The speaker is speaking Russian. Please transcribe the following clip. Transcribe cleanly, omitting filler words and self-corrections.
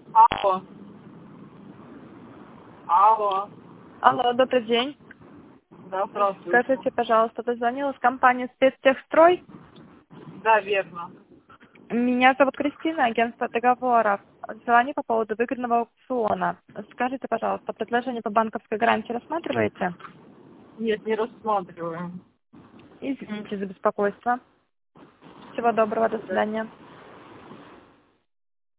Алло. Алло. Алло, добрый день. Да, здравствуйте. Скажите, пожалуйста, дозвонилась компания «Спецтехстрой». Да, верно. Меня зовут Кристина, агентство договоров. Звоню по поводу выгодного аукциона. Скажите, пожалуйста, предложение по банковской гарантии рассматриваете? Нет, не рассматриваем. Извините за беспокойство. Всего доброго, до Да. свидания.